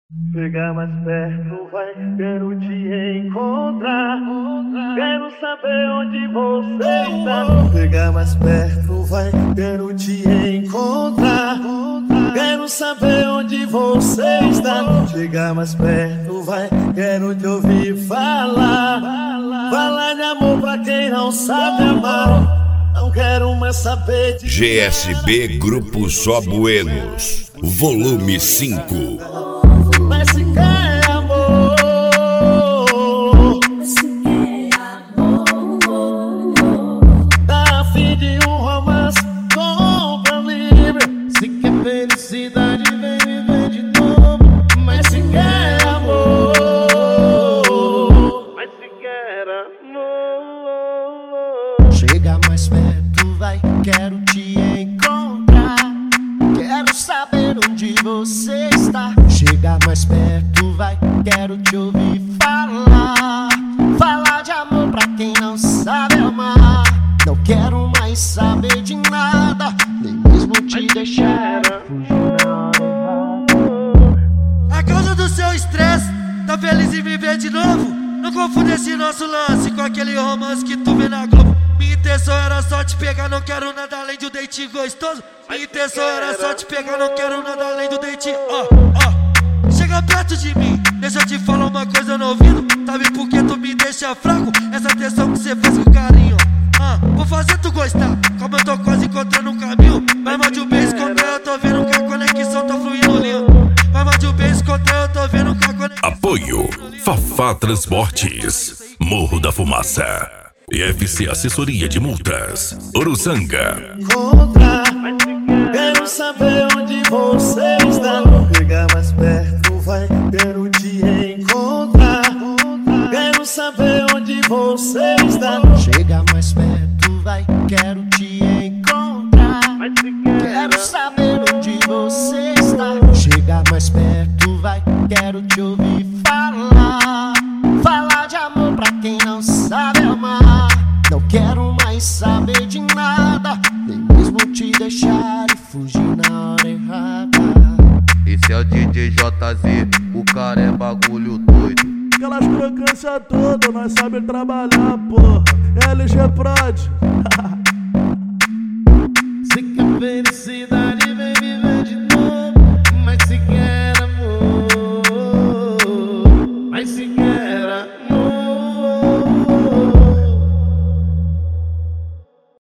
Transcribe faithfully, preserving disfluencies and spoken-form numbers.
Chega mais perto, vai, quero te encontrar. Quero saber onde você está. Chega mais perto, vai, quero te encontrar. Quero saber onde você está. Chega mais perto, vai, quero te ouvir falar. Falar de amor pra quem não sabe amar. Não quero mais saber de G S B Grupo Só Buenos, volume cinco. Mas se quer amor, Mas se quer amor, tá a fim de um romance, compra livre. Se quer felicidade, vem viver de novo. Mas se quer amor, mas se quer amor. Chega mais perto, vai, quero te encontrar. Quero saber onde você está. Chega mais perto, vai, quero te ouvir falar. Falar de amor pra quem não sabe amar. Não quero mais saber de nada, nem mesmo te deixar fugir na hora errada. A causa do seu estresse, tá feliz em viver de novo? Não confunda esse nosso lance com aquele romance que tu vê na Globo. Minha intenção era só te pegar, não quero nada além de um date gostoso. Minha intenção era só te pegar, não quero nada além do date, ó, ó. Chega perto de mim, deixa eu te falar uma coisa no ouvido. Sabe por que tu me deixa fraco? Essa atenção que cê faz com carinho. Ah, vou fazer tu gostar, como eu tô quase encontrando um caminho. Vai mais de um beijo contra eu tô vendo que a conexão tá fluindo lindo. Vai mais de um beijo contra eu tô vendo que a conexão. Apoio Fafá Transportes, Morro da Fumaça, E F C Assessoria de Multas, Uruçanga. Encontrar, quero saber onde você está. Chega mais perto, vai, quero te encontrar. Quero saber onde você está. Chega mais perto, vai, quero te encontrar. Quero saber onde você está. Chega mais perto, vai, quero te ouvir falar. Falar de amor pra quem não sabe amar. Não quero mais saber de nada, nem mesmo te deixar e fugir na hora errada. Esse é o D J J Z, o cara é bagulho doido. Aquelas crocâncias todas, nós sabe trabalhar, porra. L G Prod. Se quer felicidade,